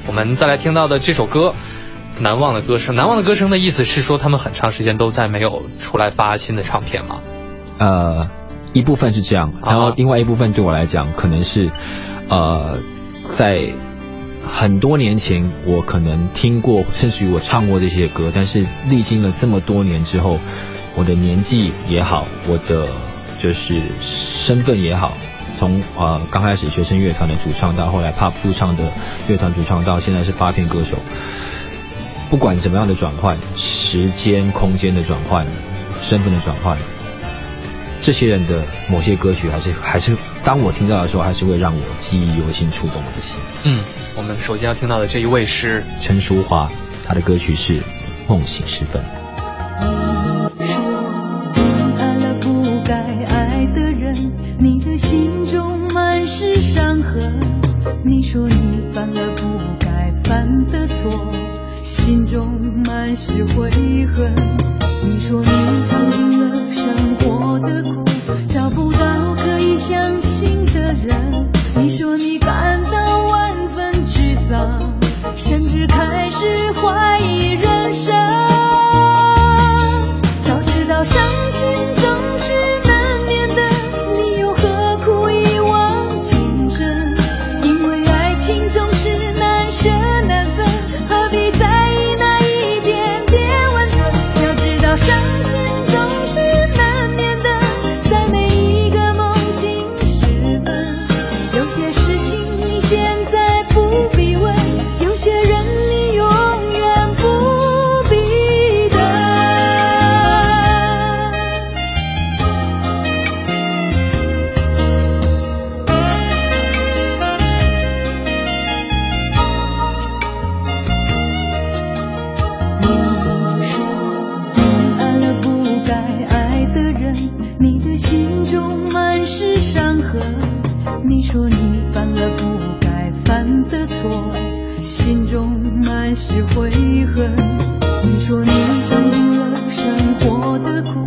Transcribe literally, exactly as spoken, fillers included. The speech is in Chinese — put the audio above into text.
我们再来听到的这首歌难忘的歌声，难忘的歌声的意思是说他们很长时间都在没有出来发新的唱片吗？ 呃一部分是这样，然后另外一部分对我来讲可能是呃在很多年前我可能听过甚至于我唱过这些歌，但是历经了这么多年之后，我的年纪也好，我的就是身份也好，从呃刚开始学生乐团的主唱到后来 pop 驻唱的乐团主唱到现在是发片歌手，不管怎么样的转换，时间空间的转换，身份的转换，这些人的某些歌曲还是还是当我听到的时候还是会让我记忆犹新，触动我的心。 嗯，我们首先要听到的这一位是陈淑桦，她的歌曲是梦醒时分。 你的心中满是伤痕，你说你犯了不该犯的错，心中满是悔恨，你说你尝尽了生活的苦，找不到可以相信的人，你说你感到万分沮丧，甚至开始怀疑人生，早知道伤心总是难免的，你又何苦一往情深，因为爱情总是难舍难分，何必在意那一点点温存，要知道伤心总是难免的，在每一个梦醒时分，有些事情你现在不必问，有些人你永远不必等。你说你爱了不该爱的人，你的心中满是伤痕，你说你犯了不该犯的错，心中满是悔恨，你说你尝尽了生活的苦，